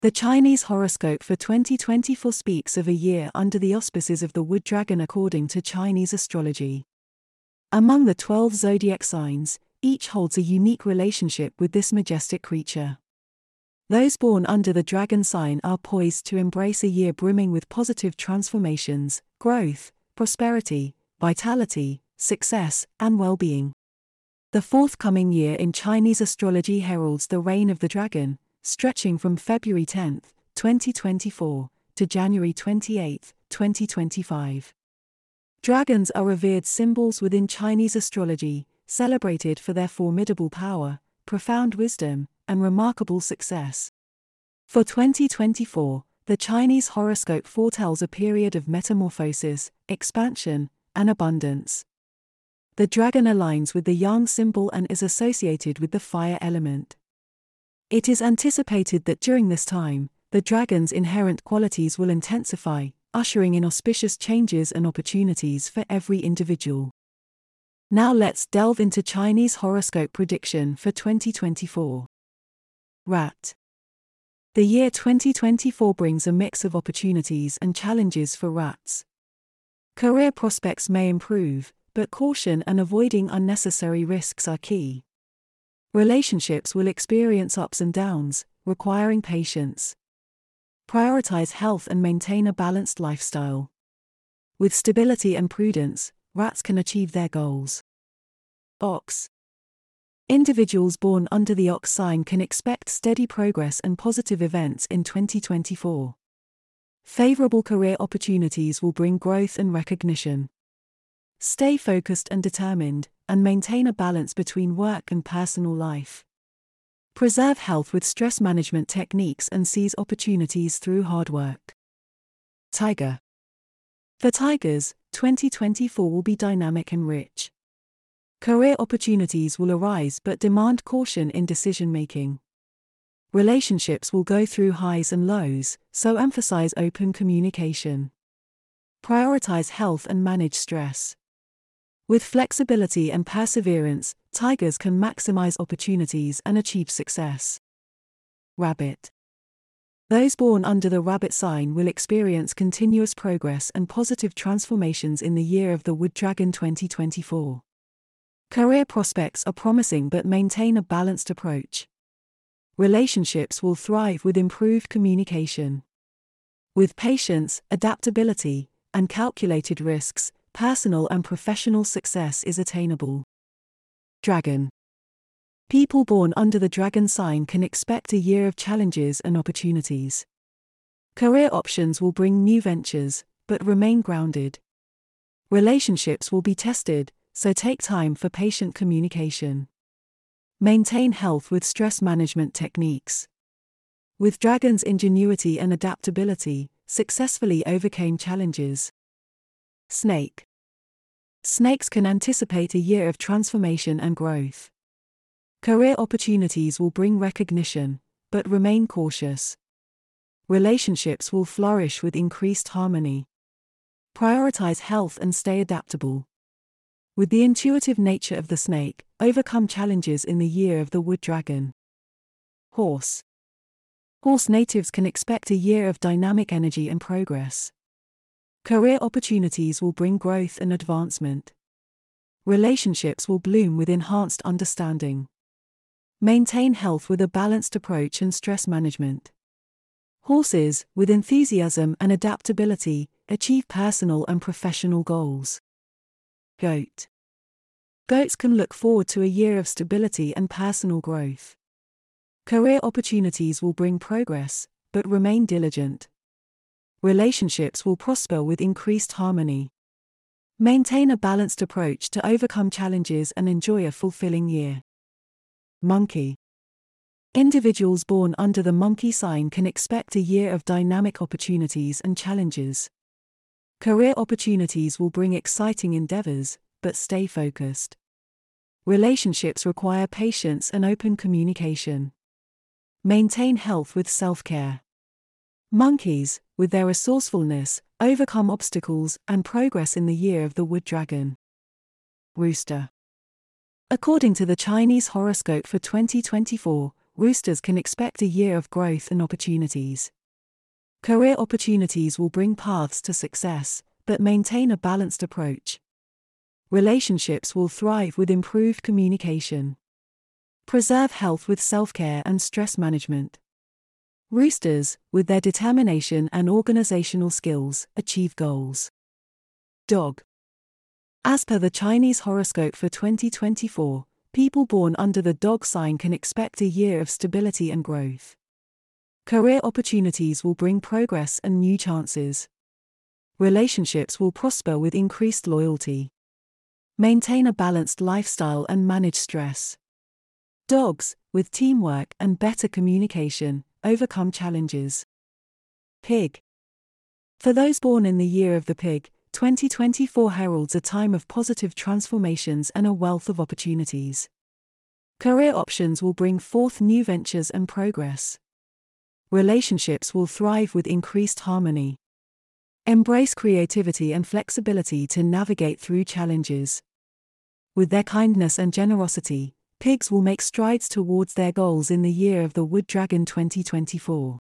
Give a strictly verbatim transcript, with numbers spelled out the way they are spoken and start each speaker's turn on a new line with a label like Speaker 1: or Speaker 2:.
Speaker 1: The Chinese horoscope for twenty twenty-four speaks of a year under the auspices of the Wood Dragon according to Chinese astrology. Among the twelve zodiac signs, each holds a unique relationship with this majestic creature. Those born under the dragon sign are poised to embrace a year brimming with positive transformations, growth, prosperity, vitality, success, and well-being. The forthcoming year in Chinese astrology heralds the reign of the dragon, stretching from February tenth, twenty twenty-four, to January twenty-eighth, twenty twenty-five. Dragons are revered symbols within Chinese astrology, celebrated for their formidable power, profound wisdom, and remarkable success. For twenty twenty-four, the Chinese horoscope foretells a period of metamorphosis, expansion, and abundance. The dragon aligns with the yang symbol and is associated with the fire element. It is anticipated that during this time, the dragon's inherent qualities will intensify, ushering in auspicious changes and opportunities for every individual. Now let's delve into Chinese horoscope prediction for twenty twenty-four. Rat. The year twenty twenty-four brings a mix of opportunities and challenges for rats. Career prospects may improve, but caution and avoiding unnecessary risks are key. Relationships will experience ups and downs, requiring patience. Prioritize health and maintain a balanced lifestyle. With stability and prudence, rats can achieve their goals. Ox. Individuals born under the ox sign can expect steady progress and positive events in twenty twenty-four. Favorable career opportunities will bring growth and recognition. Stay focused and determined, and maintain a balance between work and personal life. Preserve health with stress management techniques and seize opportunities through hard work. Tiger. For tigers, twenty twenty-four will be dynamic and rich. Career opportunities will arise but demand caution in decision-making. Relationships will go through highs and lows, so emphasize open communication. Prioritize health and manage stress. With flexibility and perseverance, tigers can maximize opportunities and achieve success. Rabbit. Those born under the rabbit sign will experience continuous progress and positive transformations in the year of the Wood Dragon twenty twenty-four. Career prospects are promising but maintain a balanced approach. Relationships will thrive with improved communication. With patience, adaptability, and calculated risks, personal and professional success is attainable. Dragon. People born under the dragon sign can expect a year of challenges and opportunities. Career options will bring new ventures, but remain grounded. Relationships will be tested, so take time for patient communication. Maintain health with stress management techniques. With dragons' ingenuity and adaptability, successfully overcame challenges. Snake. Snakes can anticipate a year of transformation and growth. Career opportunities will bring recognition, but remain cautious. Relationships will flourish with increased harmony. Prioritize health and stay adaptable. With the intuitive nature of the snake, overcome challenges in the year of the Wood Dragon. Horse. Horse natives can expect a year of dynamic energy and progress. Career opportunities will bring growth and advancement. Relationships will bloom with enhanced understanding. Maintain health with a balanced approach and stress management. Horses, with enthusiasm and adaptability, achieve personal and professional goals. Goat. Goats can look forward to a year of stability and personal growth. Career opportunities will bring progress, but remain diligent. Relationships will prosper with increased harmony. Maintain a balanced approach to overcome challenges and enjoy a fulfilling year. Monkey. Individuals born under the monkey sign can expect a year of dynamic opportunities and challenges. Career opportunities will bring exciting endeavors, but stay focused. Relationships require patience and open communication. Maintain health with self-care. Monkeys, with their resourcefulness, overcome obstacles and progress in the year of the Wood Dragon. Rooster. According to the Chinese horoscope for twenty twenty-four, roosters can expect a year of growth and opportunities. Career opportunities will bring paths to success, but maintain a balanced approach. Relationships will thrive with improved communication. Preserve health with self-care and stress management. Roosters, with their determination and organizational skills, achieve goals. Dog. As per the Chinese horoscope for twenty twenty-four, people born under the dog sign can expect a year of stability and growth. Career opportunities will bring progress and new chances. Relationships will prosper with increased loyalty. Maintain a balanced lifestyle and manage stress. Dogs, with teamwork and better communication, overcome challenges. Pig. For those born in the year of the pig, twenty twenty-four heralds a time of positive transformations and a wealth of opportunities. Career options will bring forth new ventures and progress. Relationships will thrive with increased harmony. Embrace creativity and flexibility to navigate through challenges. With their kindness and generosity, pigs will make strides towards their goals in the year of the Wood Dragon twenty twenty-four.